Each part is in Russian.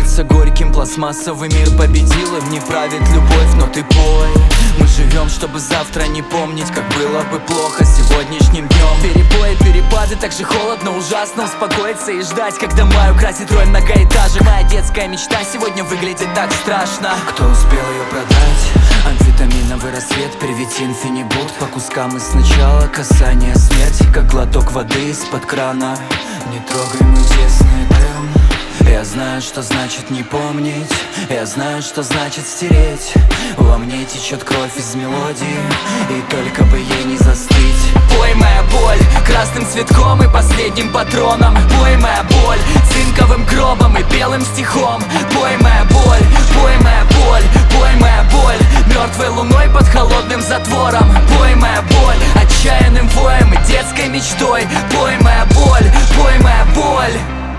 льется горьким, пластмассовый мир победил, им не правит любовь, но ты пой. Мы живем, чтобы завтра не помнить, как было бы плохо сегодняшним днем. Перебои, перепады, так же холодно, ужасно успокоиться и ждать, когда май украсит рой многоэтажек. Моя детская мечта сегодня выглядит так страшно. Кто успел ее продать? Амфетаминовый рассвет, первитин, фенибут. По кускам и сначала касание смерти, как глоток воды из-под крана. Не трогай мой тесный дым. Я знаю, что значит не помнить. Я знаю, что значит стереть. Во мне течет кровь из мелодии, и только бы ей не застыть. Пой, моя боль, красным цветком и последним патроном. Пой, моя боль, цинковым гробом и белым стихом. Пой, моя боль, пой, моя боль, пой, моя боль, мертвой луной под холодным затвором. Пой, моя боль, отчаянным воем и детской мечтой. Пой, моя боль, пой, моя боль.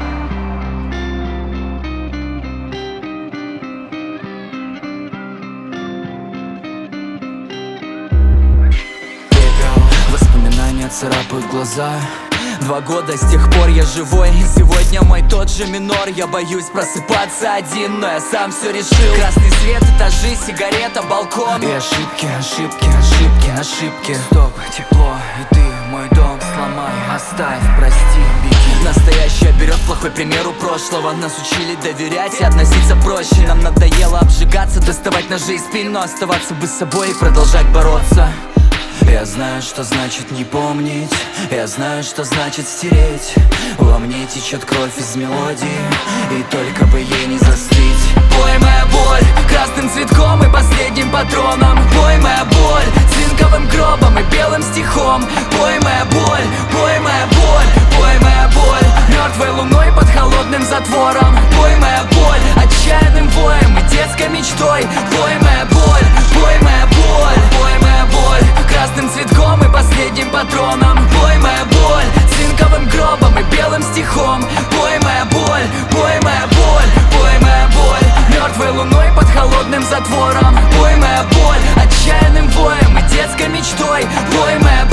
Воспоминания царапают глаза. 2 года с тех пор я живой, и сегодня мой тот же минор. Я боюсь просыпаться один, но я сам все решил. Красный свет, этажи, сигарета, балкон. И ошибки, ошибки, ошибки, ошибки. Стоп, тепло, и ты мой дом сломай, оставь, прости, беги. Настоящее берет плохой пример у прошлого. Нас учили доверять и относиться проще. Нам надоело обжигаться, доставать ножи из спин, но оставаться бы собой и продолжать бороться. Я знаю, что значит не помнить. Я знаю, что значит стереть. Во мне течет кровь из мелодии, и только бы ей не застыть. Пой, моя боль, красным цветком и последним патроном. Пой, моя боль, цинковым гробом и белым стихом. Пой, моя боль, пой, моя боль, пой, моя боль, мертвой луной под холодным затвором. Пой, моя боль, отчаянным воем и детской мечтой. Пой, моя боль, пой, моя боль, пой, моя боль, красным цветком и последним патроном. Пой, моя боль, цинковым гробом и белым стихом. Пой, моя боль, пой, моя боль, пой, моя боль, мертвой луной под холодным затвором. Пой, моя боль, отчаянным воем и детской мечтой. Пой, моя